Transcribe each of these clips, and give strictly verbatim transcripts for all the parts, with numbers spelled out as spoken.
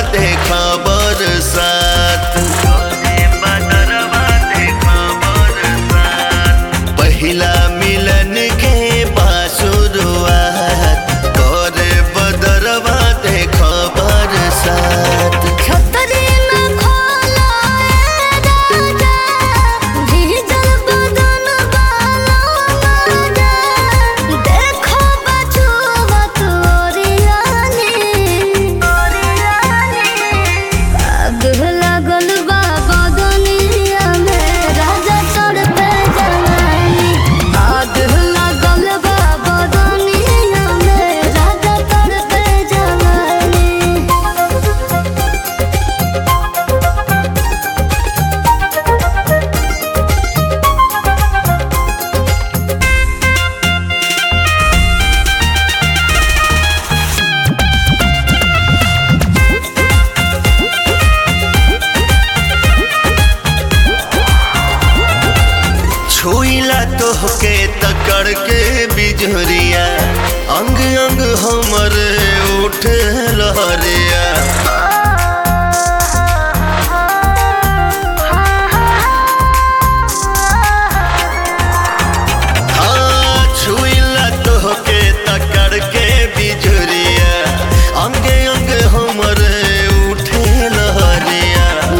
देखा बरसात। पहिला मिलन के शुरुआत करे बदरवा देखा बरसात। छुईला तोहके तकड़ के बिजोरिया, अंग अंग हमर उठे लहरिया। हाँ छुईला तोहके तकड़ के बिजोरिया, अंग अंग हमर उठे लहरिया।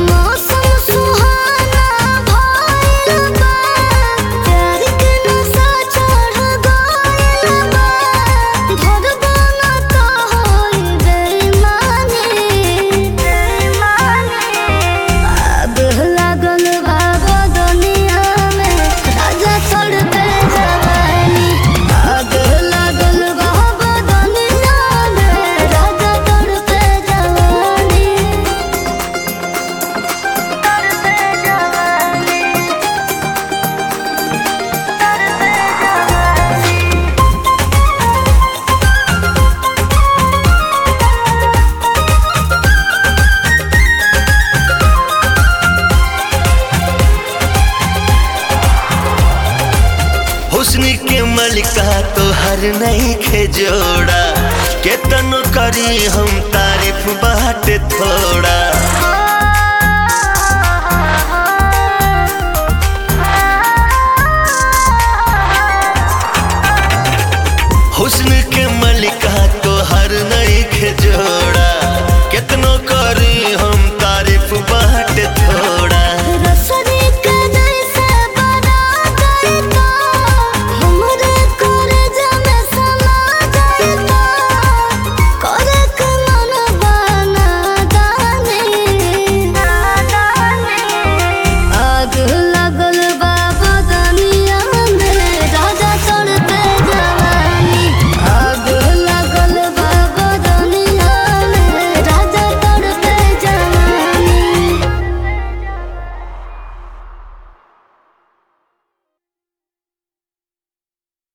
हुस्न के मलिका तो हर नहीं खे जोड़ा, केतनो करी हम तारीफ बाटे थोड़ा। हुस्न के मलिका तो हर नहीं खे जोड़ा, केतनो